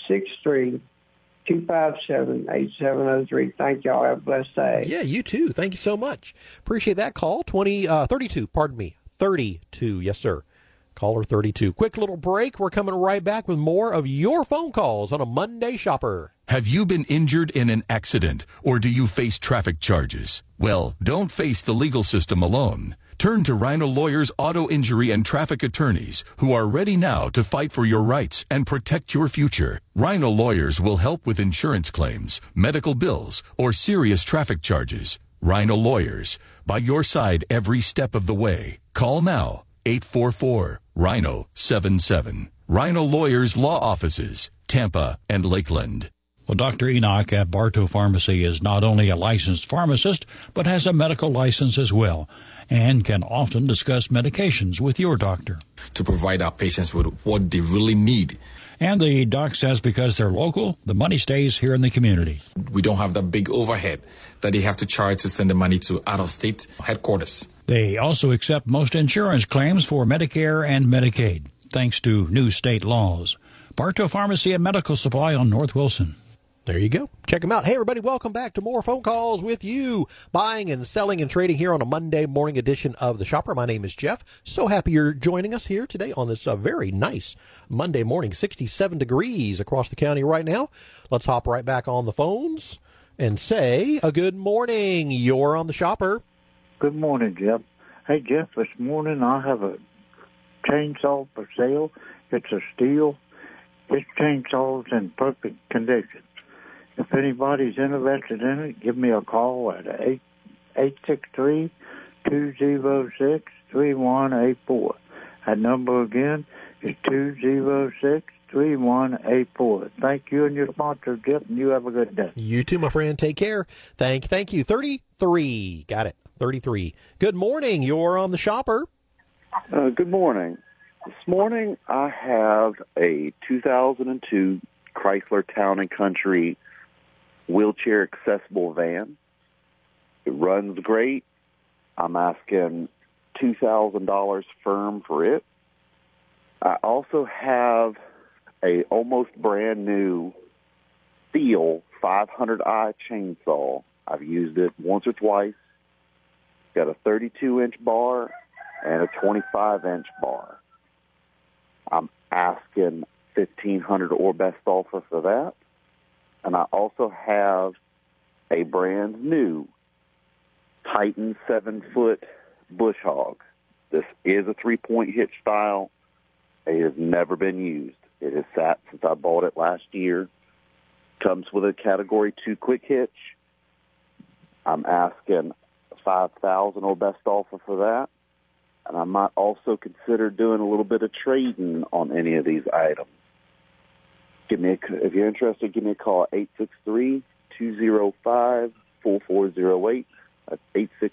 863-257-8703. Thank y'all. Have a blessed day. Yeah, you too. Thank you so much. Appreciate that call. 32, pardon me. 32, yes, sir. Caller 32. Quick little break. We're coming right back with more of your phone calls on a Monday Shopper. Have you been injured in an accident, or do you face traffic charges? Well, don't face the legal system alone. Turn to Rhino Lawyers Auto Injury and Traffic Attorneys, who are ready now to fight for your rights and protect your future. Rhino Lawyers will help with insurance claims, medical bills, or serious traffic charges. Rhino Lawyers, by your side every step of the way. Call now, 844-RHINO-77. Rhino Lawyers Law Offices, Tampa and Lakeland. Well, Dr. Enoch at Bartow Pharmacy is not only a licensed pharmacist, but has a medical license as well, and can often discuss medications with your doctor. To provide our patients with what they really need. And the doc says because they're local, the money stays here in the community. We don't have that big overhead that they have to charge to send the money to out-of-state headquarters. They also accept most insurance claims for Medicare and Medicaid, thanks to new state laws. Bartow Pharmacy and Medical Supply on North Wilson. There you go. Check them out. Hey, everybody, welcome back to more phone calls with you. Buying and selling and trading here on a Monday morning edition of The Shopper. My name is Jeff. So happy you're joining us here today on this very nice Monday morning. 67 degrees across the county right now. Let's hop right back on the phones and say a good morning. You're on The Shopper. Good morning, Jeff. Hey, Jeff, this morning I have a chainsaw for sale. It's a steel. This chainsaw's in perfect condition. If anybody's interested in it, give me a call at 863-206-3184. That number again is 206-3184. Thank you and your sponsor, Jeff, and you have a good day. You too, my friend. Take care. Thank you. 33. Got it. 33. Good morning. You're on The Shopper. Good morning. This morning I have a 2002 Chrysler Town & Country wheelchair accessible van. It runs great. I'm asking $2,000 firm for it. I also have a almost brand new Stihl 500i chainsaw. I've used it once or twice. It's got a 32-inch bar and a 25-inch bar. I'm asking $1,500 or best offer for that. And I also have a brand new Titan 7-foot bush hog. This is a 3-point hitch style. It has never been used. It has sat since I bought it last year. Comes with a Category 2 quick hitch. I'm asking $5,000 or best offer for that. And I might also consider doing a little bit of trading on any of these items. If you're interested, give me a call at 863-205-4408. That's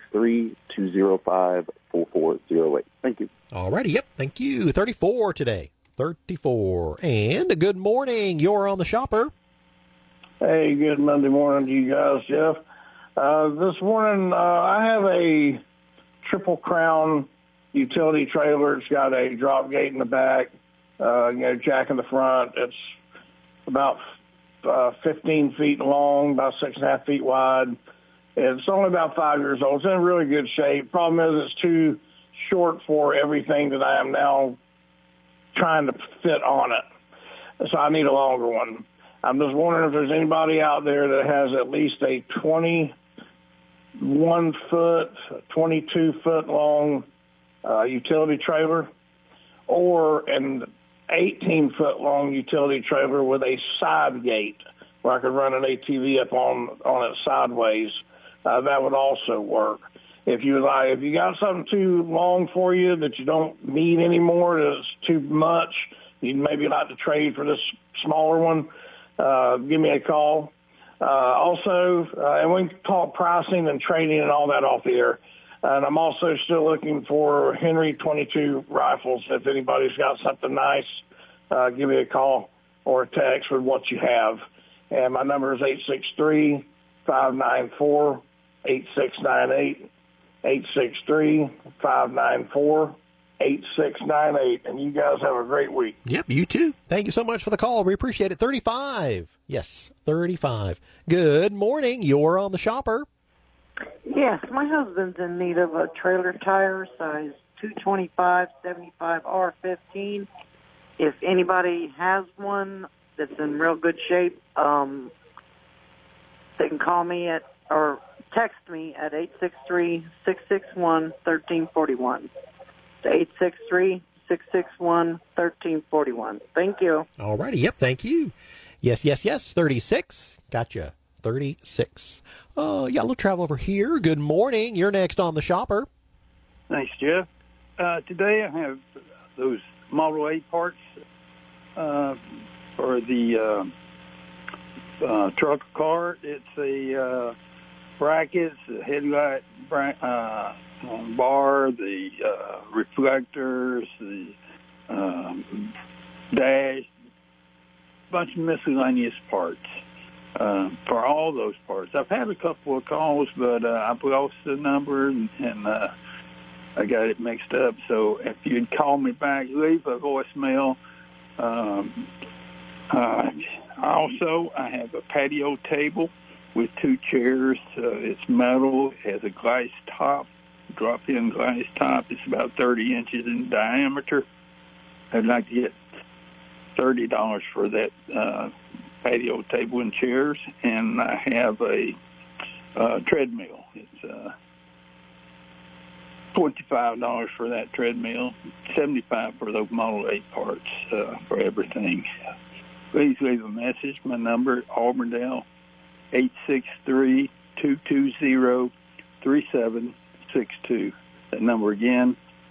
863-205-4408. Thank you. All righty. Yep. Thank you. 34 today. 34. And a good morning. You're on The Shopper. Hey, good Monday morning to you guys, Jeff. This morning, I have a Triple Crown utility trailer. It's got a drop gate in the back, jack in the front. It's about 15 feet long, about 6.5 feet wide. It's only about 5 years old. It's in really good shape. Problem is it's too short for everything that I am now trying to fit on it. So I need a longer one. I'm just wondering if there's anybody out there that has at least a 21-foot, 22-foot long utility trailer, and 18-foot-long utility trailer with a side gate where I could run an ATV up on it sideways. That would also work. If you got something too long for you that you don't need anymore, that's too much, you'd maybe like to trade for this smaller one, give me a call. And we can talk pricing and trading and all that off the air. And I'm also still looking for Henry 22 rifles. If anybody's got something nice, give me a call or a text with what you have. And my number is 863-594-8698, 863-594-8698. And you guys have a great week. Yep, you too. Thank you so much for the call. We appreciate it. 35. Yes, 35. Good morning. You're on the Shopper. Yes, my husband's in need of a trailer tire, size 225, 75 R15. If anybody has one that's in real good shape, they can call me or text me at 863-661-1341. It's 863-661-1341. Thank you. All righty. Yep, thank you. Yes. 36. Gotcha. 36. Yeah, we'll travel over here. Good morning. You're next on the Shopper. Thanks, Jeff. Today I have those Model A parts for the truck car. It's a brackets, the headlight bar, the reflectors, the dash, bunch of miscellaneous parts. For all those parts. I've had a couple of calls, but I've lost the number and I got it mixed up. So if you'd call me back, leave a voicemail. Also, I have a patio table with 2 chairs. It's metal. It has a glass top, drop-in glass top. It's about 30 inches in diameter. I'd like to get $30 for that patio table and chairs, and I have a treadmill. It's $25 for that treadmill, $75 for those Model 8 parts for everything. Please leave a message. My number, Auburndale, 863-220-3762. That number again,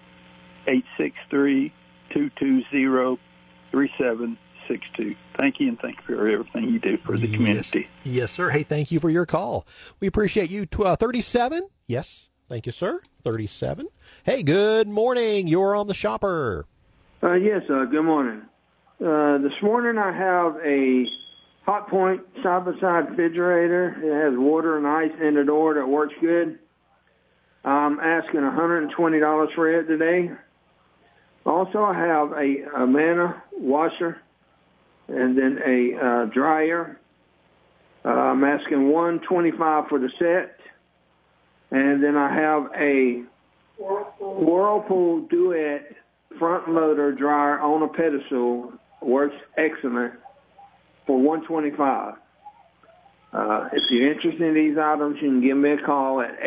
863-220-3762. Thank you, and thank you for everything you do for the community. Yes, sir. Hey, thank you for your call. We appreciate you. 37? Yes. Thank you, sir. 37. Hey, good morning. You're on the Shopper. Yes, good morning. This morning I have a Hot Point side-by-side refrigerator. It has water and ice in the door that works good. I'm asking $120 for it today. Also, I have a Amana washer and then a dryer. I'm asking $125 for the set. And then I have a Whirlpool Duet front loader dryer on a pedestal. Works excellent for $125. If you're interested in these items, you can give me a call at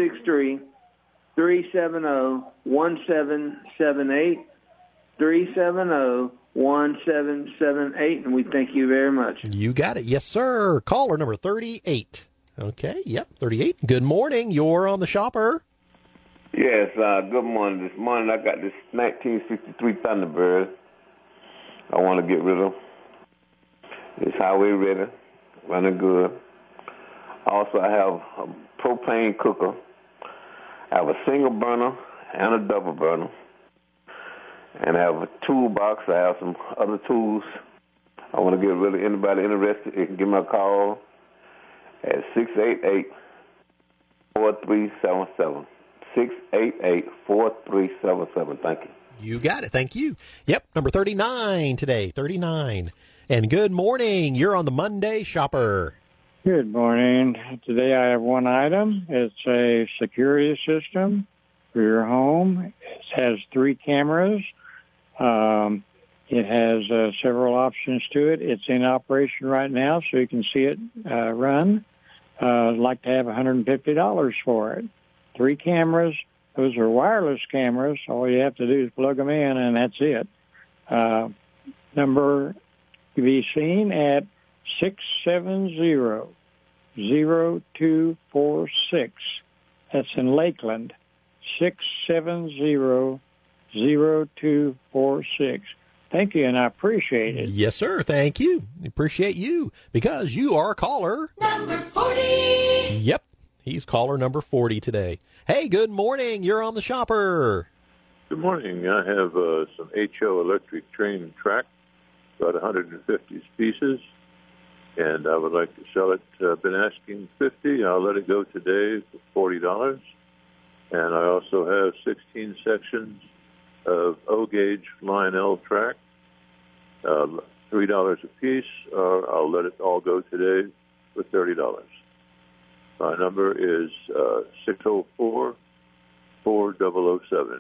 863-370-1778, 370-1778, and we thank you very much. You got it. Yes, sir. Caller number 38. Okay, yep, 38. Good morning. You're on the Shopper. Yes, good morning. This morning I got this 1963 Thunderbird I want to get rid of. It's highway ready, running good. Also, I have a propane cooker. I have a single burner and a double burner. And I have a toolbox. I have some other tools. I want to get rid of. Anybody interested, you can give me a call at 688-4377. 688-4377. Thank you. You got it. Thank you. Yep, number 39 today, 39. And good morning. You're on the Monday Shopper. Good morning. Today I have one item. It's a security system for your home. It has 3 cameras. It has several options to it. It's in operation right now, so you can see it run. I'd like to have $150 for it. 3 cameras. Those are wireless cameras. All you have to do is plug them in, and that's it. Number to be seen at 670-0246. That's in Lakeland, 670-0246. Thank you, and I appreciate it. Yes, sir. Thank you. Appreciate you because you are caller number 40. Yep. He's caller number 40 today. Hey, good morning. You're on the Shopper. Good morning. I have some HO electric train track, about 150 pieces, and I would like to sell it. I've been asking $50. I'll let it go today for $40. And I also have 16 sections of O-gauge line L track, $3 a piece, or I'll let it all go today for $30. My number is 604-4007,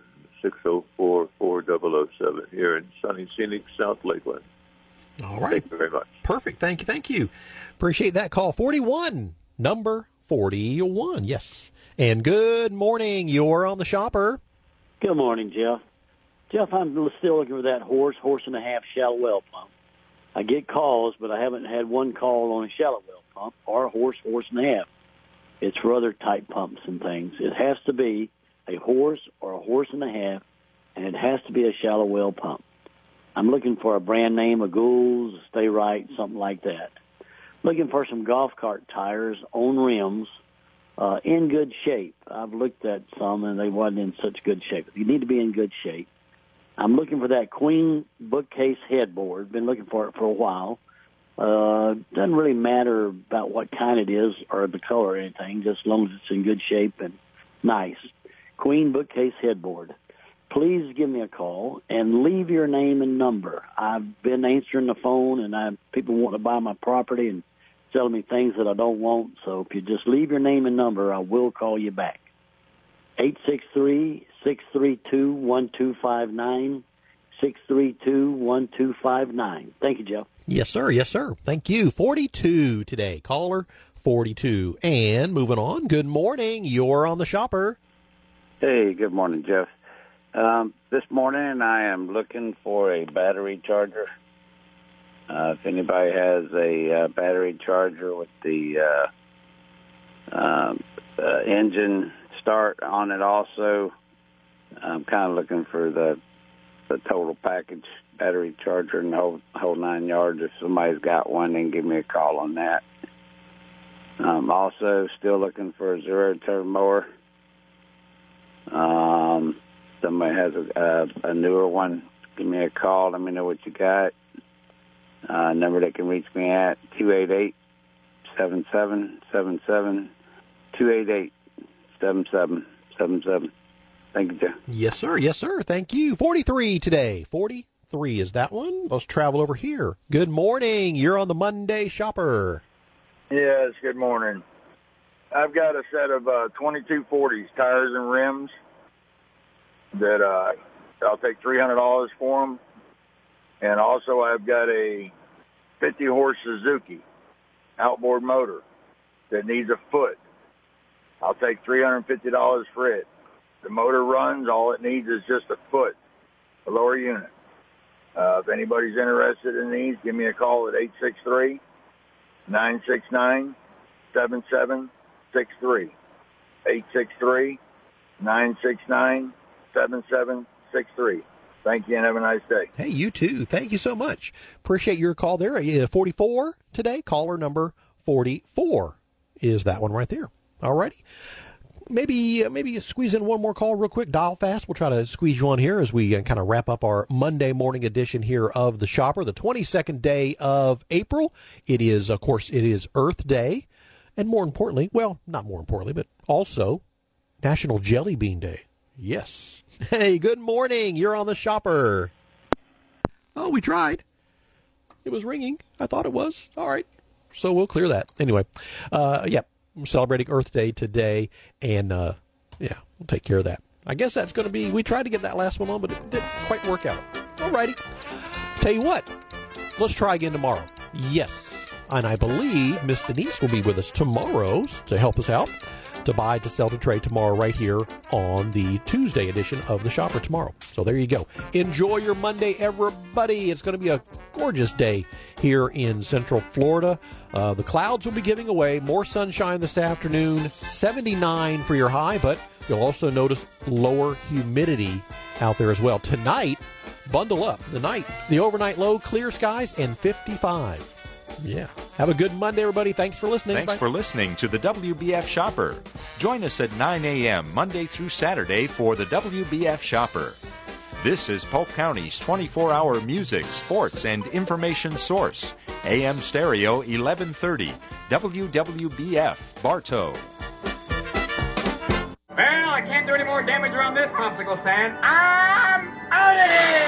604-4007 here in sunny, scenic South Lakeland. All right. Thank you very much. Perfect. Thank you. Appreciate that call. 41, number 41, yes. And good morning. You're on the Shopper. Good morning, Jeff. Jeff, I'm still looking for that horse and a half shallow well pump. I get calls, but I haven't had one call on a shallow well pump or a horse and a half. It's for other type pumps and things. It has to be a horse or a horse and a half, and it has to be a shallow well pump. I'm looking for a brand name, a Goulds, Stay Right, something like that. Looking for some golf cart tires on rims, in good shape. I've looked at some, and they wasn't in such good shape. You need to be in good shape. I'm looking for that Queen bookcase headboard. Been looking for it for a while. Doesn't really matter about what kind it is or the color or anything, just as long as it's in good shape and nice. Queen bookcase headboard. Please give me a call and leave your name and number. I've been answering the phone, and people want to buy my property and telling me things that I don't want. So if you just leave your name and number, I will call you back. 863-632-1259, 632-1259. Thank you, Jeff. Yes, sir. Yes, sir. Thank you. 42 today. Caller 42. And moving on. Good morning. You're on the Shopper. Hey, good morning, Jeff. This morning I am looking for a battery charger. If anybody has a battery charger with the engine start on it also, I'm kind of looking for the total package, battery charger and the whole 9 yards. If somebody's got one, then give me a call on that. I'm also still looking for a zero-turn mower. Somebody has a newer one, give me a call. Let me know what you got. Number that can reach me at 288-7777, 288-7777. Thank you, Jeff. Yes, sir. Yes, sir. Thank you. 43 today. 43 is that one. Let's travel over here. Good morning. You're on the Monday Shopper. Yes, good morning. I've got a set of 2240s, tires and rims, that I'll take $300 for them. And also I've got a 50-horse Suzuki outboard motor that needs a foot. I'll take $350 for it. The motor runs. All it needs is just a foot, a lower unit. If anybody's interested in these, give me a call at 863-969-7763. 863-969-7763. Thank you and have a nice day. Hey, you too. Thank you so much. Appreciate your call there. 44 today. Caller number 44 is that one right there. All righty. Maybe squeeze in one more call real quick. Dial fast. We'll try to squeeze you on here as we kind of wrap up our Monday morning edition here of the Shopper, the 22nd day of April. It is, of course, it is Earth Day. And more importantly, well, not more importantly, but also National Jelly Bean Day. Yes. Hey, good morning. You're on the Shopper. Oh, we tried. It was ringing. I thought it was. All right. So we'll clear that. Anyway, yeah, we're celebrating Earth Day today, and, yeah, we'll take care of that. I guess that's going to be, we tried to get that last one on, but it didn't quite work out. All righty. Tell you what, let's try again tomorrow. Yes. And I believe Miss Denise will be with us tomorrow to help us out. to buy, to sell, to trade tomorrow right here on the Tuesday edition of The Shopper tomorrow. So there you go. Enjoy your Monday, everybody. It's going to be a gorgeous day here in Central Florida. The clouds will be giving away more sunshine this afternoon, 79 for your high, but you'll also notice lower humidity out there as well. Tonight, bundle up. The overnight low, clear skies, and 55. Yeah. Have a good Monday, everybody. Thanks for listening. Thanks for listening to the WBF Shopper. Join us at 9 a.m. Monday through Saturday for the WBF Shopper. This is Polk County's 24-hour music, sports, and information source. AM Stereo 1130, WWBF, Bartow. Well, I can't do any more damage around this popsicle stand. I'm out of here!